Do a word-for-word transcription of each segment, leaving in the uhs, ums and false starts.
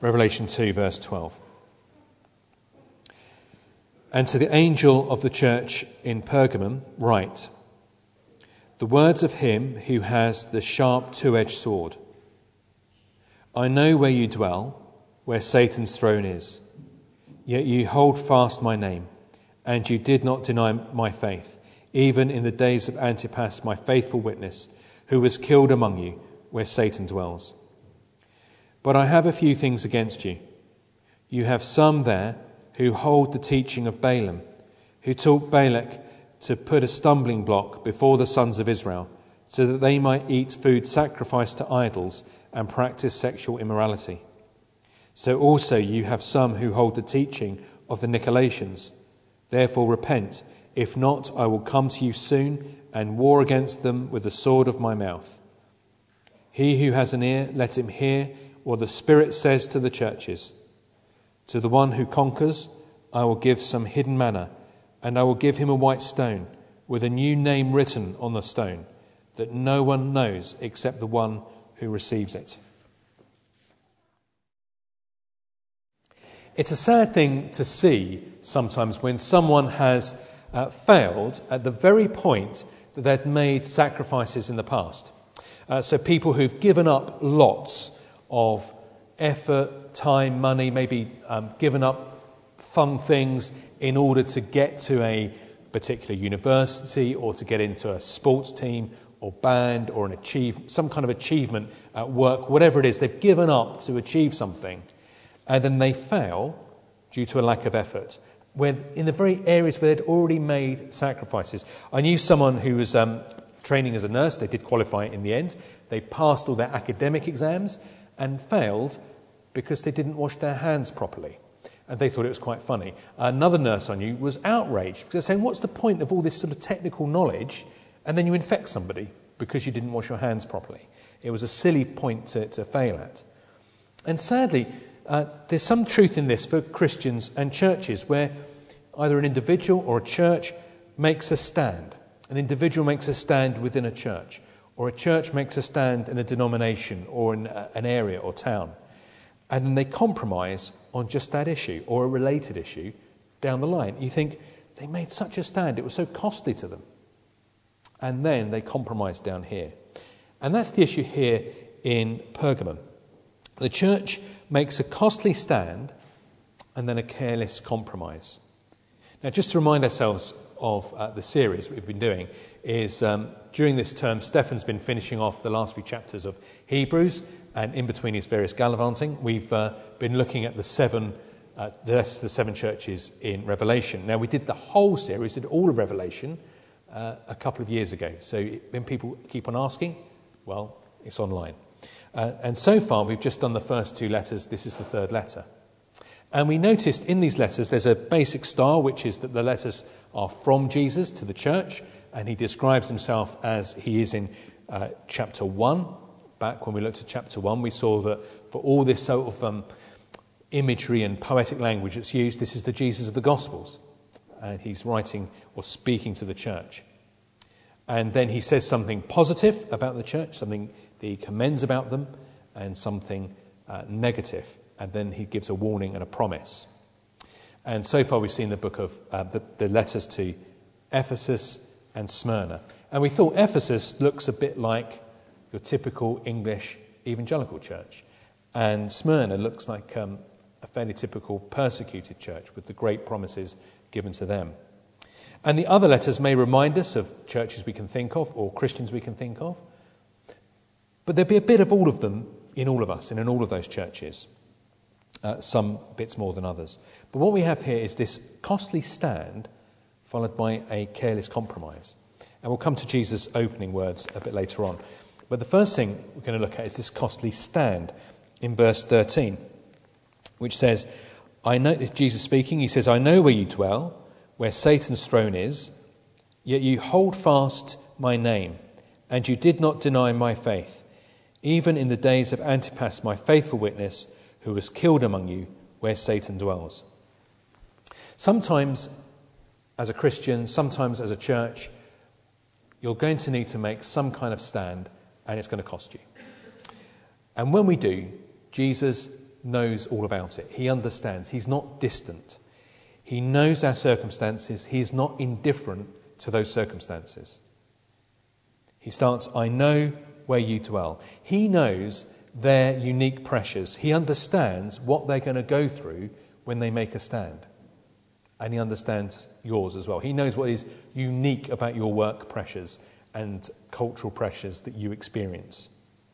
Revelation two, verse twelve. And to the angel of the church in Pergamum write, the words of him who has the sharp two-edged sword. I know where you dwell, where Satan's throne is. Yet you hold fast my name, and you did not deny my faith, even in the days of Antipas, my faithful witness, who was killed among you, where Satan dwells. But I have a few things against you. You have some there who hold the teaching of Balaam, who taught Balak to put a stumbling block before the sons of Israel, so that they might eat food sacrificed to idols and practice sexual immorality. So also you have some who hold the teaching of the Nicolaitans. Therefore repent, if not, I will come to you soon and war against them with the sword of my mouth. He who has an ear, let him hear what the Spirit says to the churches. To the one who conquers, I will give some hidden manna, and I will give him a white stone with a new name written on the stone that no one knows except the one who receives it. It's a sad thing to see sometimes when someone has uh, failed at the very point that they'd made sacrifices in the past. Uh, so people who've given up lots of effort, time, money, maybe um, given up fun things in order to get to a particular university or to get into a sports team or band or an achieve some kind of achievement at work, whatever it is, they've given up to achieve something, and then they fail due to a lack of effort, where in the very areas where they'd already made sacrifices. I knew someone who was um, training as a nurse. They did qualify in the end. They passed all their academic exams and failed because they didn't wash their hands properly. And they thought it was quite funny. Another nurse I knew was outraged because they're saying, what's the point of all this sort of technical knowledge and then you infect somebody because you didn't wash your hands properly? It was a silly point to, to fail at. And sadly, uh, there's some truth in this for Christians and churches where either an individual or a church makes a stand. An individual makes a stand within a church, or a church makes a stand in a denomination or in a, an area or town. And then they compromise on just that issue or a related issue down the line. You think, they made such a stand, it was so costly to them. And then they compromise down here. And that's the issue here in Pergamum. The church makes a costly stand and then a careless compromise. Now, just to remind ourselves of uh, the series we've been doing is um, during this term, Stefan's been finishing off the last few chapters of Hebrews, and in between his various gallivanting, we've uh, been looking at the seven, uh, the rest of the seven churches in Revelation. Now, we did the whole series, did all of Revelation uh, a couple of years ago. So when people keep on asking, well, it's online. Uh, and so far, we've just done the first two letters. This is the third letter. And we noticed in these letters, there's a basic style, which is that the letters are from Jesus to the church, and he describes himself as he is in uh, chapter one. Back when we looked at chapter one, we saw that for all this sort of um, imagery and poetic language that's used, this is the Jesus of the Gospels. And he's writing or speaking to the church. And then he says something positive about the church, something that he commends about them, and something uh, negative. And then he gives a warning and a promise. And so far we've seen the book of uh, the, the letters to Ephesus and Smyrna. And we thought Ephesus looks a bit like your typical English evangelical church. And Smyrna looks like um, a fairly typical persecuted church with the great promises given to them. And the other letters may remind us of churches we can think of or Christians we can think of. But there'll be a bit of all of them in all of us and in all of those churches. Uh, some bits more than others. But what we have here is this costly stand followed by a careless compromise. And we'll come to Jesus' opening words a bit later on. But the first thing we're going to look at is this costly stand in verse thirteen, which says, I know, Jesus speaking, he says, I know where you dwell, where Satan's throne is, yet you hold fast my name, and you did not deny my faith, even in the days of Antipas, my faithful witness, who was killed among you, where Satan dwells. Sometimes, as a Christian, sometimes as a church, you're going to need to make some kind of stand, and it's going to cost you. And when we do, Jesus knows all about it. He understands. He's not distant. He knows our circumstances. He is not indifferent to those circumstances. He starts, I know where you dwell. He knows their unique pressures. He understands what they're going to go through when they make a stand. And he understands yours as well. He knows what is unique about your work pressures and cultural pressures that you experience.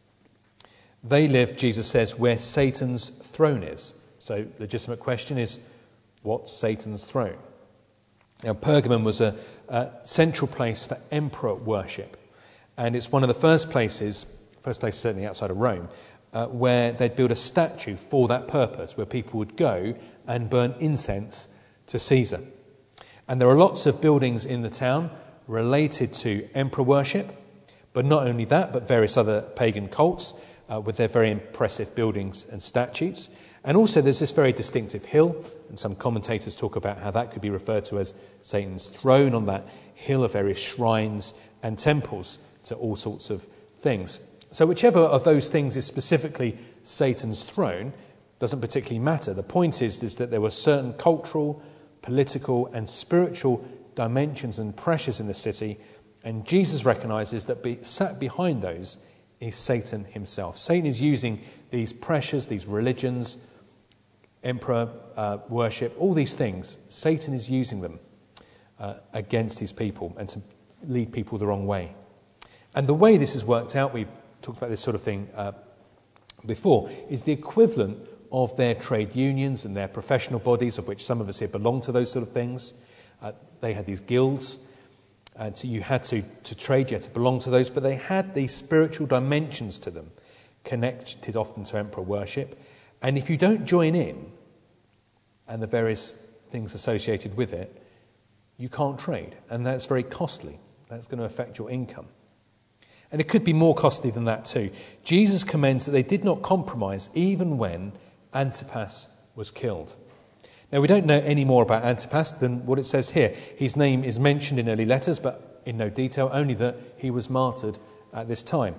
They live, Jesus says, where Satan's throne is. So the legitimate question is, what's Satan's throne? Now, Pergamum was a, a central place for emperor worship. And it's one of the first places, first place certainly outside of Rome, uh, where they'd build a statue for that purpose, where people would go and burn incense to Caesar. And there are lots of buildings in the town related to emperor worship, but not only that, but various other pagan cults uh, with their very impressive buildings and statues. And also there's this very distinctive hill, and some commentators talk about how that could be referred to as Satan's throne. On that hill are various shrines and temples to all sorts of things. So whichever of those things is specifically Satan's throne doesn't particularly matter. The point is, is that there were certain cultural, political and spiritual dimensions and pressures in the city, and Jesus recognises that be, sat behind those is Satan himself. Satan is using these pressures, these religions, emperor uh, worship, all these things. Satan is using them uh, against his people and to lead people the wrong way. And the way this has worked out, we've talked about this sort of thing uh, before, is the equivalent of their trade unions and their professional bodies, of which some of us here belong to those sort of things. Uh, they had these guilds, and so you had to, to trade, you had to belong to those, but they had these spiritual dimensions to them, connected often to emperor worship. And if you don't join in, and the various things associated with it, you can't trade, and that's very costly. That's going to affect your income. And it could be more costly than that too. Jesus commends that they did not compromise even when Antipas was killed. Now, we don't know any more about Antipas than what it says here. His name is mentioned in early letters, but in no detail, only that he was martyred at this time.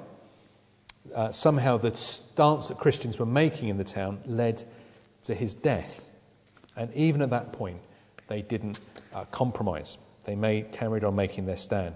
Uh, somehow the stance that Christians were making in the town led to his death. And even at that point, they didn't uh, compromise. They may carried on making their stand.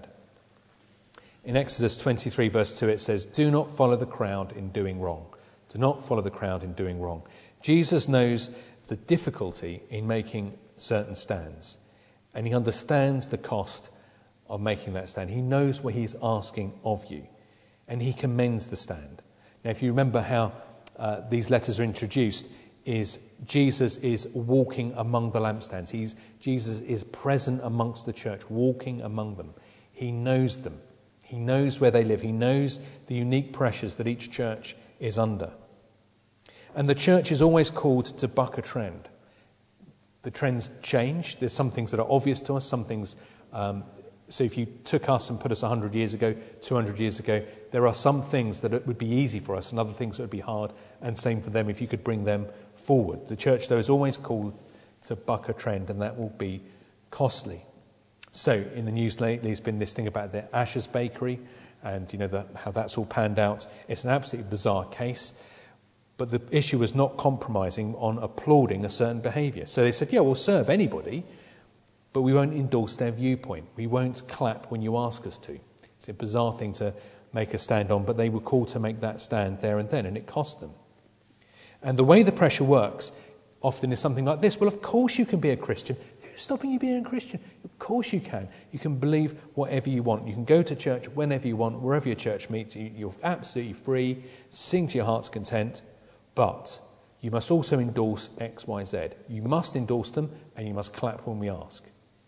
In Exodus twenty-three, verse two, it says, do not follow the crowd in doing wrong. Do not follow the crowd in doing wrong. Jesus knows the difficulty in making certain stands, and he understands the cost of making that stand. He knows what he's asking of you, and he commends the stand. Now, if you remember how uh, these letters are introduced, is Jesus is walking among the lampstands. He's, Jesus is present amongst the church, walking among them. He knows them. He knows where they live. He knows the unique pressures that each church is under. And the church is always called to buck a trend. The trends change. There's some things that are obvious to us, some things... Um, so if you took us and put us one hundred years ago, two hundred years ago, there are some things that it would be easy for us and other things that would be hard, and same for them if you could bring them forward. The church, though, is always called to buck a trend, and that will be costly. So in the news lately, there's been this thing about the Ashes Bakery, and you know the, how that's all panned out. It's an absolutely bizarre case. But the issue was not compromising on applauding a certain behaviour. So they said, yeah, we'll serve anybody, but we won't endorse their viewpoint. We won't clap when you ask us to. It's a bizarre thing to make a stand on, but they were called to make that stand there and then, and it cost them. And the way the pressure works often is something like this. Well, of course you can be a Christian. Who's stopping you being a Christian? Of course you can. You can believe whatever you want. You can go to church whenever you want, wherever your church meets. You're absolutely free. Sing to your heart's content. But you must also endorse X, Y, Z. You must endorse them, and you must clap when we ask.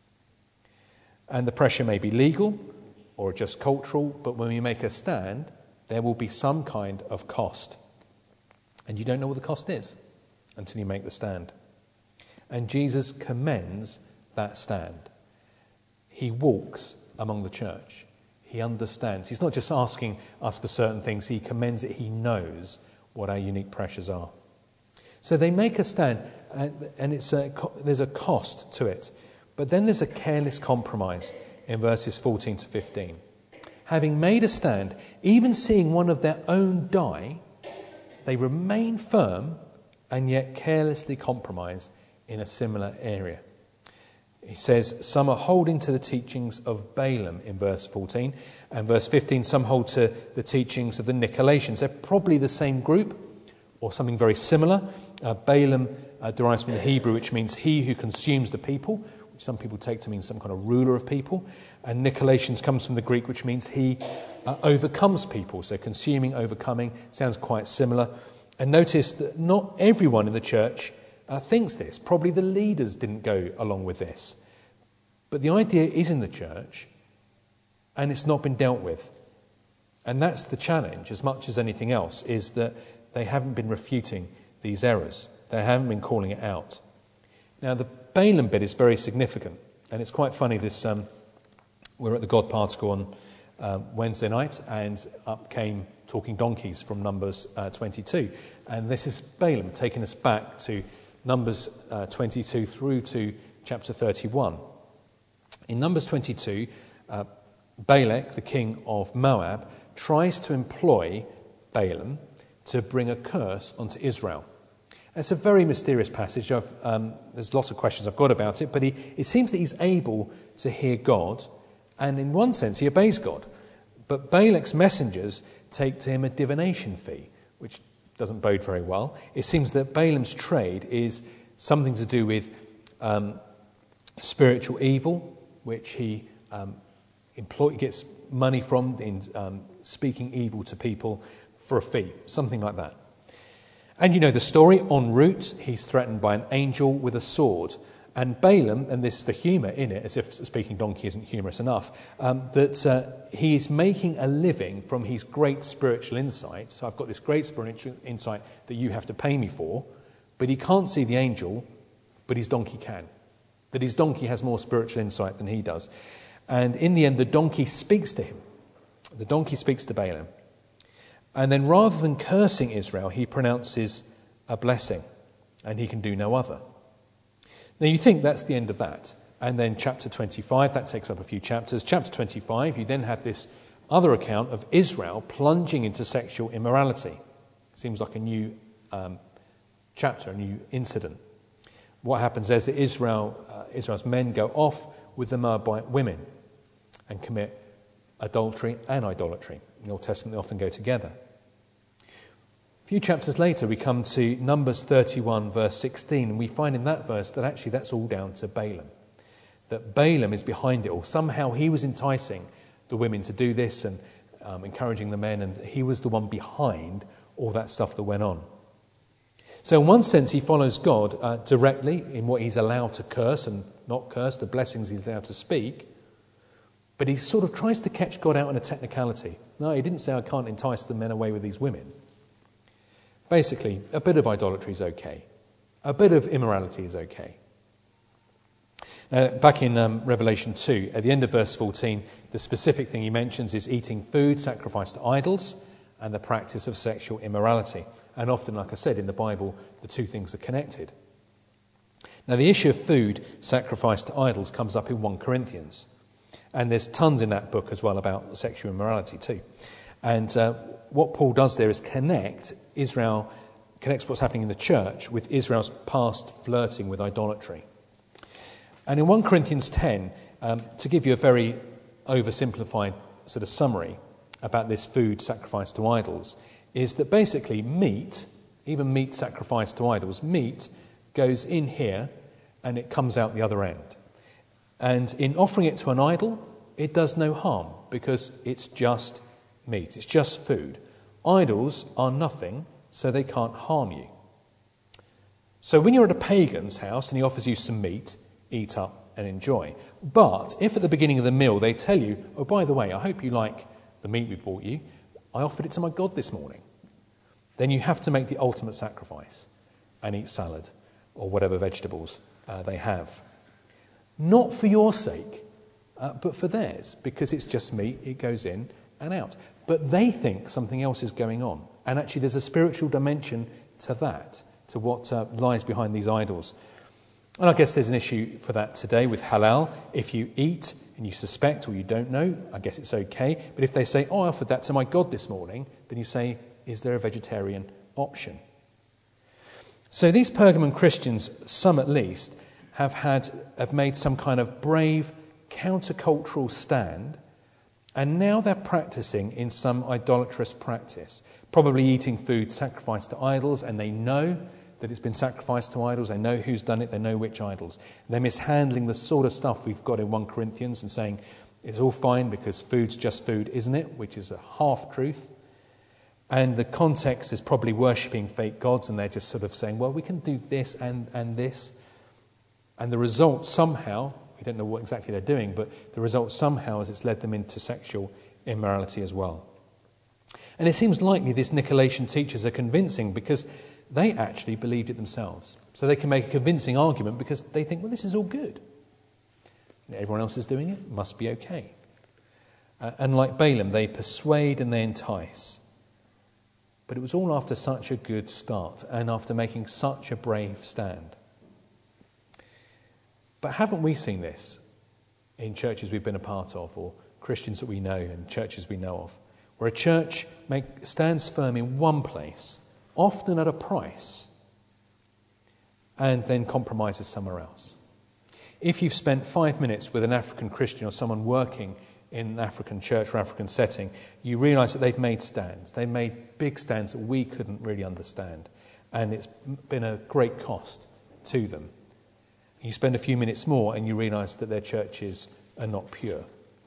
And the pressure may be legal or just cultural, but when we make a stand, there will be some kind of cost. And you don't know what the cost is until you make the stand. And Jesus commends that stand. He walks among the church. He understands. He's not just asking us for certain things. He commends it. He knows what our unique pressures are. So they make a stand, and it's a, there's a cost to it. But then there's a careless compromise in verses fourteen to fifteen. Having made a stand, even seeing one of their own die, they remain firm and yet carelessly compromise in a similar area. He says some are holding to the teachings of Balaam in verse fourteen, and verse fifteen, some hold to the teachings of the Nicolaitans. They're probably the same group or something very similar. Uh, Balaam uh, derives from the Hebrew, which means he who consumes the people, which some people take to mean some kind of ruler of people. And Nicolaitans comes from the Greek, which means he uh, overcomes people. So consuming, overcoming, sounds quite similar. And notice that not everyone in the church uh, thinks this. Probably the leaders didn't go along with this. But the idea is in the church, and it's not been dealt with. And that's the challenge, as much as anything else, is that they haven't been refuting these errors. They haven't been calling it out. Now, the Balaam bit is very significant, and it's quite funny. This um, we're at the God Particle on uh, Wednesday night, and up came Talking Donkeys from Numbers uh, twenty-two. And this is Balaam taking us back to Numbers uh, twenty-two through to chapter thirty-one. In Numbers twenty-two, uh, Balak, the king of Moab, tries to employ Balaam to bring a curse onto Israel. It's a very mysterious passage. I've, um, there's lots of questions I've got about it, but he, it seems that he's able to hear God, and in one sense he obeys God. But Balak's messengers take to him a divination fee, which doesn't bode very well. It seems that Balaam's trade is something to do with um, spiritual evil, which he um, employ, gets money from in um, speaking evil to people for a fee, something like that. And you know the story. En route, he's threatened by an angel with a sword. And Balaam, and this is the humour in it, as if speaking donkey isn't humorous enough, um, that uh, he is making a living from his great spiritual insight. So I've got this great spiritual insight that you have to pay me for, but he can't see the angel, but his donkey can. That his donkey has more spiritual insight than he does. And in the end, the donkey speaks to him. The donkey speaks to Balaam. And then rather than cursing Israel, he pronounces a blessing, and he can do no other. Now you think that's the end of that. And then chapter twenty-five, that takes up a few chapters. Chapter twenty-five, you then have this other account of Israel plunging into sexual immorality. Seems like a new um, chapter, a new incident. What happens is that Israel, uh, Israel's men go off with the Moabite women and commit adultery and idolatry. In the Old Testament, they often go together. A few chapters later, we come to Numbers thirty-one, verse sixteen, and we find in that verse that actually that's all down to Balaam. That Balaam is behind it all. Somehow he was enticing the women to do this and um, encouraging the men, and he was the one behind all that stuff that went on. So in one sense, he follows God uh, directly in what he's allowed to curse and not curse, the blessings he's allowed to speak. But he sort of tries to catch God out in a technicality. No, he didn't say, I can't entice the men away with these women. Basically, a bit of idolatry is okay. A bit of immorality is okay. Now, back in um, Revelation two, at the end of verse fourteen, the specific thing he mentions is eating food sacrificed to idols and the practice of sexual immorality. And often, like I said, in the Bible, the two things are connected. Now, the issue of food sacrificed to idols comes up in First Corinthians. And there's tons in that book as well about sexual immorality too. And uh, what Paul does there is connect Israel, connects what's happening in the church with Israel's past flirting with idolatry. And in First Corinthians ten, um, to give you a very oversimplified sort of summary about this food sacrificed to idols, is that basically meat, even meat sacrificed to idols, meat goes in here and it comes out the other end. And in offering it to an idol, it does no harm because it's just meat, it's just food. Idols are nothing, so they can't harm you. So when you're at a pagan's house and he offers you some meat, eat up and enjoy. But if at the beginning of the meal they tell you, oh, by the way, I hope you like the meat we brought you, I offered it to my God this morning, then you have to make the ultimate sacrifice and eat salad or whatever vegetables uh, they have. Not for your sake, uh, but for theirs, because it's just meat, it goes in and out. But they think something else is going on. And actually there's a spiritual dimension to that, to what uh, lies behind these idols. And I guess there's an issue for that today with halal. If you eat and you suspect or you don't know, I guess it's okay. But if they say, oh, I offered that to my God this morning, then you say, is there a vegetarian option? So these Pergamon Christians, some at least, have had have made some kind of brave countercultural stand, and now they're practicing in some idolatrous practice, probably eating food sacrificed to idols, and they know that it's been sacrificed to idols. They know who's done it. They know which idols. They're mishandling the sort of stuff we've got in First Corinthians and saying it's all fine because food's just food, isn't it? Which is a half-truth. And the context is probably worshipping fake gods, and they're just sort of saying, well, we can do this and, and this. And the result somehow, we don't know what exactly they're doing, but the result somehow is it's led them into sexual immorality as well. And it seems likely these Nicolaitan teachers are convincing because they actually believed it themselves. So they can make a convincing argument because they think, well, this is all good. And everyone else is doing it, must be okay. Uh, and like Balaam, they persuade and they entice. But it was all after such a good start and after making such a brave stand. But haven't we seen this in churches we've been a part of, or Christians that we know and churches we know of, where a church make, stands firm in one place, often at a price, and then compromises somewhere else? If you've spent five minutes with an African Christian or someone working in an African church or African setting, you realise that they've made stands. They've made big stands that we couldn't really understand, and it's been a great cost to them. You spend a few minutes more and you realise that their churches are not pure.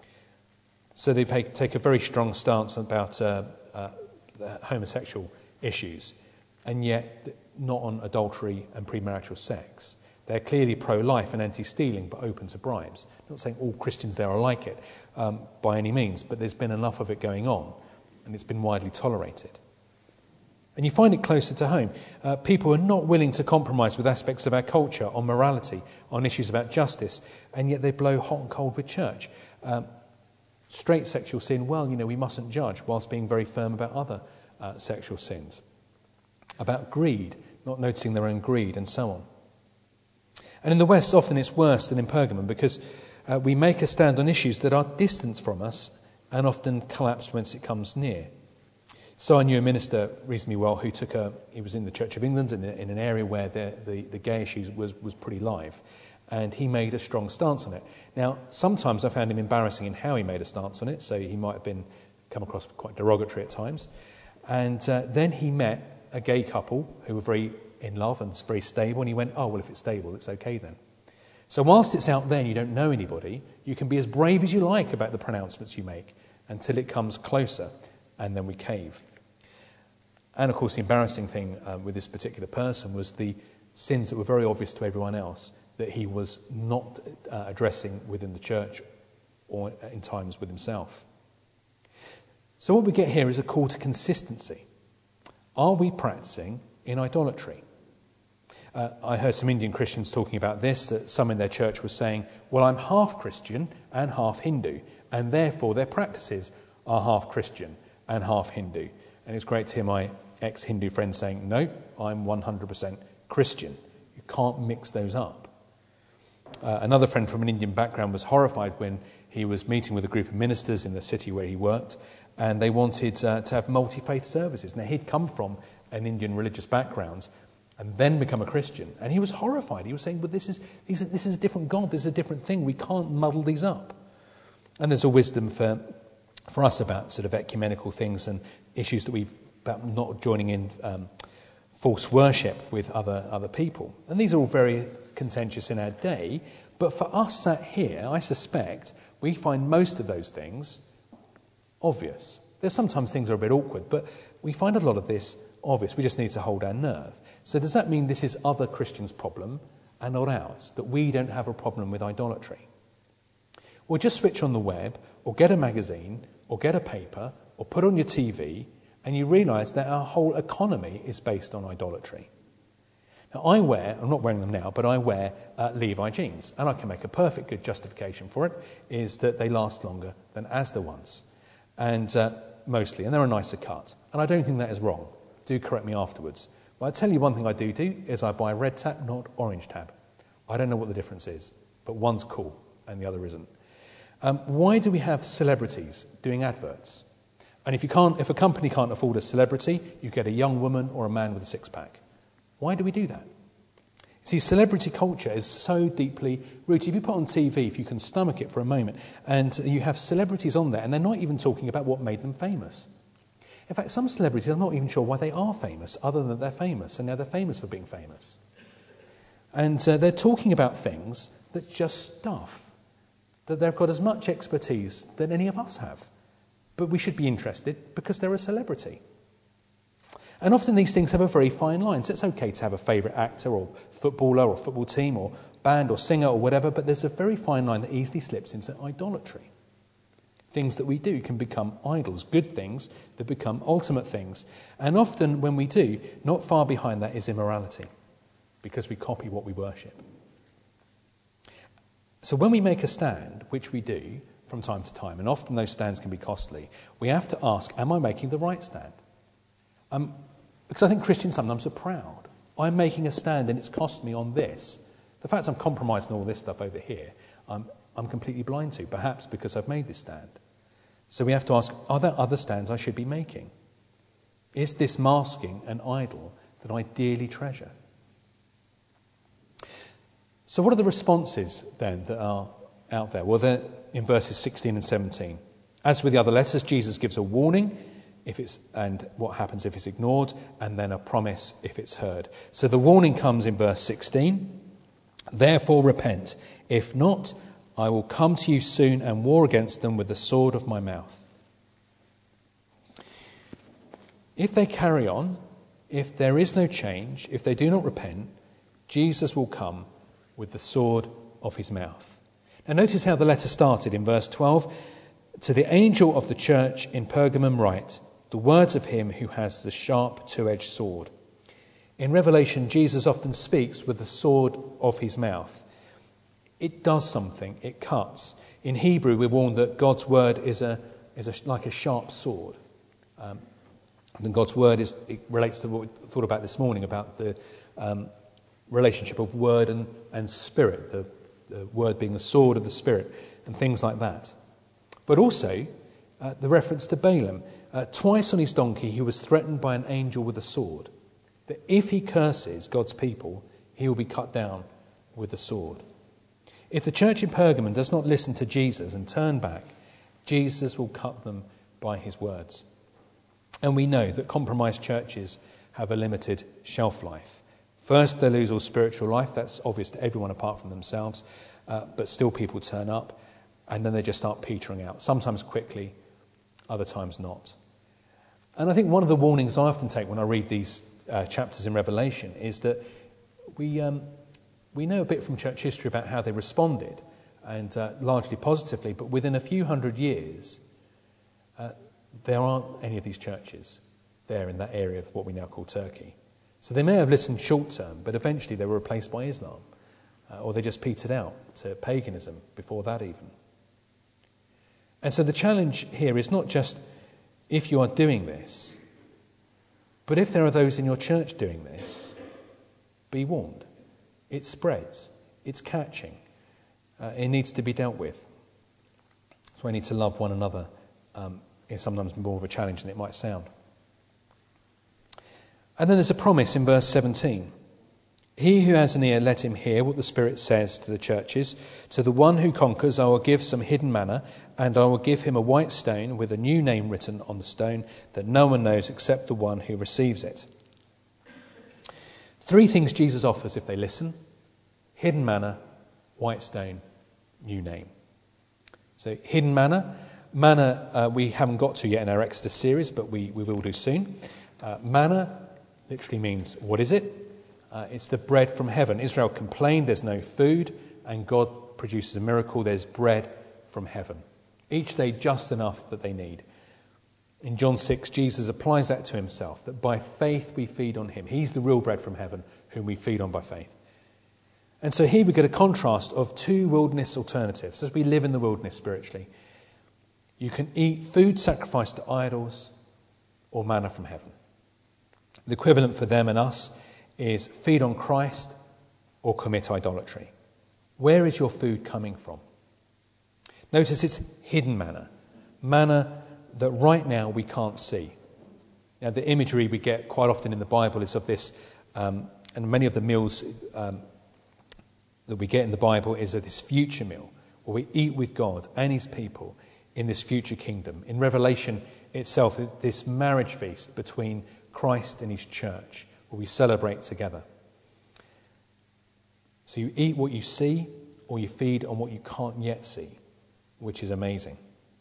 So they take a very strong stance about uh, uh, homosexual issues, and yet not on adultery and premarital sex. They're clearly pro-life and anti-stealing, but open to bribes. I'm not saying all Christians there are like it um, by any means, but there's been enough of it going on, and it's been widely tolerated. And you find it closer to home. Uh, people are not willing to compromise with aspects of our culture on morality, on issues about justice, and yet they blow hot and cold with church. Um, straight sexual sin, well, you know, we mustn't judge, whilst being very firm about other uh, sexual sins. About greed, not noticing their own greed, and so on. And in the West, often it's worse than in Pergamon, because uh, we make a stand on issues that are distant from us and often collapse once it comes near. So I knew a minister reasonably well who took a, he was in the Church of England in, a, in an area where the, the, the gay issue was, was pretty live, and he made a strong stance on it. Now, sometimes I found him embarrassing in how he made a stance on it, so he might have been come across quite derogatory at times. And uh, then he met a gay couple who were very in love and very stable, and he went, oh, well, if it's stable, it's okay then. So whilst it's out there and you don't know anybody, you can be as brave as you like about the pronouncements you make until it comes closer, and then we cave. And, of course, the embarrassing thing uh, with this particular person was the sins that were very obvious to everyone else that he was not uh, addressing within the church or in times with himself. So what we get here is a call to consistency. Are we practicing in idolatry? Uh, I heard some Indian Christians talking about this, that some in their church were saying, well, I'm half Christian and half Hindu, and therefore their practices are half Christian and half Hindu. And it's great to hear my ex-Hindu friend saying, no, I'm one hundred percent Christian. You can't mix those up. Uh, another friend from an Indian background was horrified when he was meeting with a group of ministers in the city where he worked, and they wanted uh, to have multi-faith services. Now, he'd come from an Indian religious background and then become a Christian, and he was horrified. He was saying, but this is, these are, this is a different God, this is a different thing. We can't muddle these up. And there's a wisdom for, for us about sort of ecumenical things and issues that we've about not joining in um, false worship with other other people. And these are all very contentious in our day, but for us sat here, I suspect we find most of those things obvious. There's sometimes things are a bit awkward, but we find a lot of this obvious. We just need to hold our nerve. So does that mean this is other Christians' problem and not ours, that we don't have a problem with idolatry? Well, just switch on the web, or get a magazine, or get a paper, or put on your T V, and you realise that our whole economy is based on idolatry. Now, I wear, I'm not wearing them now, but I wear uh, Levi jeans, and I can make a perfect good justification for it, is that they last longer than Asda ones, and uh, mostly, and they're a nicer cut. And I don't think that is wrong. Do correct me afterwards. But I tell you one thing I do do, is I buy red tab, not orange tab. I don't know what the difference is, but one's cool, and the other isn't. Um, why do we have celebrities doing adverts? And if you can't, if a company can't afford a celebrity, you get a young woman or a man with a six-pack. Why do we do that? See, celebrity culture is so deeply rooted. If you put on T V, if you can stomach it for a moment, and you have celebrities on there, and they're not even talking about what made them famous. In fact, some celebrities, I'm not even sure why they are famous, other than they're famous, and now they're famous for being famous. And uh, they're talking about things that's just stuff, that they've got as much expertise than any of us have. But we should be interested because they're a celebrity. And often these things have a very fine line. So it's okay to have a favourite actor or footballer or football team or band or singer or whatever, but there's a very fine line that easily slips into idolatry. Things that we do can become idols, good things that become ultimate things. And often when we do, not far behind that is immorality, because we copy what we worship. So when we make a stand, which we do from time to time, and often those stands can be costly, we have to ask, am I making the right stand? Um, because I think Christians sometimes are proud. I'm making a stand and it's cost me on this. The fact I'm compromising all this stuff over here, I'm, I'm completely blind to, perhaps because I've made this stand. So we have to ask, are there other stands I should be making? Is this masking an idol that I dearly treasure? So what are the responses then that are out there? Well, they're in verses sixteen and seventeen. As with the other letters, Jesus gives a warning if it's and what happens if it's ignored, and then a promise if it's heard. So the warning comes in verse sixteen. Therefore repent. If not, I will come to you soon and war against them with the sword of my mouth. If they carry on, if there is no change, if they do not repent, Jesus will come with the sword of his mouth. Now notice how the letter started in verse twelve. To the angel of the church in Pergamum write, the words of him who has the sharp two-edged sword. In Revelation, Jesus often speaks with the sword of his mouth. It does something, it cuts. In Hebrew, we're warned that God's word is a is a, like a sharp sword. Um, and God's word is it relates to what we thought about this morning, about the um, relationship of word and, and spirit, the, the word being the sword of the spirit, and things like that. But also, uh, the reference to Balaam. Uh, twice on his donkey, he was threatened by an angel with a sword, that if he curses God's people, he will be cut down with a sword. If the church in Pergamum does not listen to Jesus and turn back, Jesus will cut them by his words. And we know that compromised churches have a limited shelf life. First, they lose all spiritual life. That's obvious to everyone apart from themselves. Uh, but still people turn up, and then they just start petering out, sometimes quickly, other times not. And I think one of the warnings I often take when I read these uh, chapters in Revelation is that we um, we know a bit from church history about how they responded, and uh, largely positively, but within a few hundred years, uh, there aren't any of these churches there in that area of what we now call Turkey. So they may have listened short term, but eventually they were replaced by Islam, uh, or they just petered out to paganism before that even. And so the challenge here is not just if you are doing this, but if there are those in your church doing this, be warned. It spreads. It's catching. Uh, it needs to be dealt with. So we need to love one another. Um, is sometimes more of a challenge than it might sound. And then there's a promise in verse seventeen. He who has an ear, let him hear what the Spirit says to the churches. To the one who conquers, I will give some hidden manna, and I will give him a white stone with a new name written on the stone that no one knows except the one who receives it. Three things Jesus offers if they listen: hidden manna, white stone, new name. So hidden manna. Manna uh, we haven't got to yet in our Exodus series, but we, we will do soon. Uh, manna literally means, what is it? Uh, it's the bread from heaven. Israel complained there's no food, and God produces a miracle. There's bread from heaven. Each day just enough that they need. In John six, Jesus applies that to himself, that by faith we feed on him. He's the real bread from heaven, whom we feed on by faith. And so here we get a contrast of two wilderness alternatives as we live in the wilderness spiritually. You can eat food sacrificed to idols or manna from heaven. The equivalent for them and us is feed on Christ or commit idolatry. Where is your food coming from? Notice it's hidden manna. Manna that right now we can't see. Now, the imagery we get quite often in the Bible is of this um, and many of the meals um, that we get in the Bible is this future meal, where we eat with God and his people in this future kingdom. In Revelation itself, this marriage feast between Christ and his church, where we celebrate together. So you eat what you see, or you feed on what you can't yet see, which is amazing.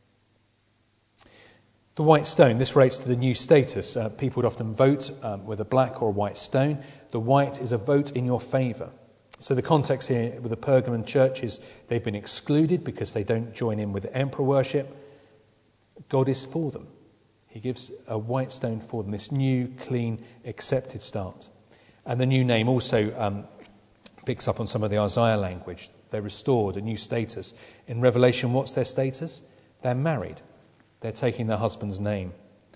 The white stone, this relates to the new status. Uh, people would often vote um, with a black or a white stone. The white is a vote in your favour. So the context here with the Pergamon church is they've been excluded because they don't join in with emperor worship. God is for them. He gives a white stone for them, this new, clean, accepted start. And the new name also um, picks up on some of the Isaiah language. They're restored, a new status. In Revelation, what's their status? They're married. They're taking their husband's name.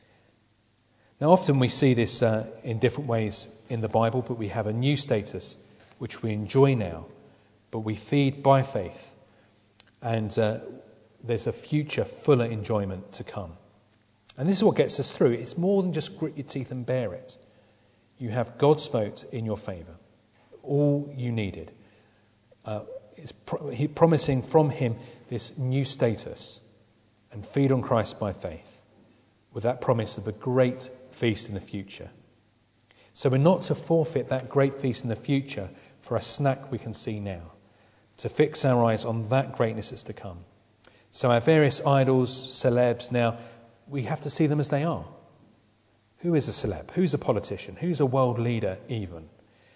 Now, often we see this uh, in different ways in the Bible, but we have a new status which we enjoy now, but we feed by faith. And uh, there's a future fuller enjoyment to come. And this is what gets us through. It's more than just grit your teeth and bear it. You have God's vote in your favour. All you needed. Uh, is pro- he promising from him this new status, and feed on Christ by faith, with that promise of a great feast in the future. So we're not to forfeit that great feast in the future for a snack we can see now, to fix our eyes on that greatness that's to come. So our various idols, celebs, now, we have to see them as they are. Who is a celeb? Who's a politician? Who's a world leader even?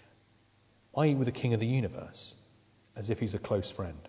I eat with the King of the universe, as if he's a close friend.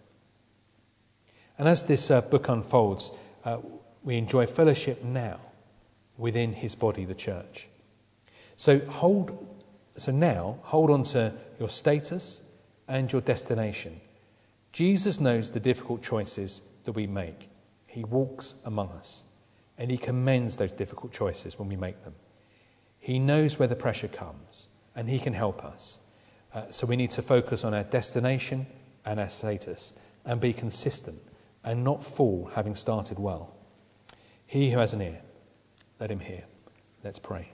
And as this uh, book unfolds, uh, we enjoy fellowship now within his body, the church. So hold, so now hold on to your status and your destination. Jesus knows the difficult choices that we make. He walks among us, and he commends those difficult choices when we make them. He knows where the pressure comes, and he can help us. Uh, so we need to focus on our destination and our status, and be consistent, and not fall having started well. He who has an ear, let him hear. Let's pray.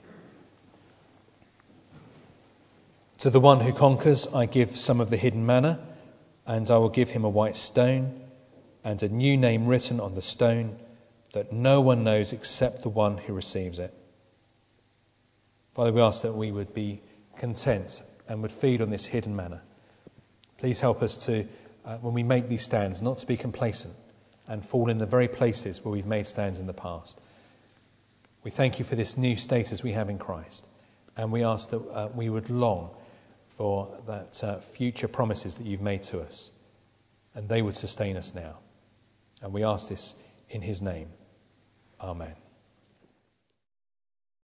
To the one who conquers, I give some of the hidden manna, and I will give him a white stone, and a new name written on the stone that no one knows except the one who receives it. Father, we ask that we would be content and would feed on this hidden manna. Please help us to, uh, when we make these stands, not to be complacent and fall in the very places where we've made stands in the past. We thank you for this new status we have in Christ, and we ask that uh, we would long for that uh, future promises that you've made to us, and they would sustain us now. And we ask this in his name. Amen.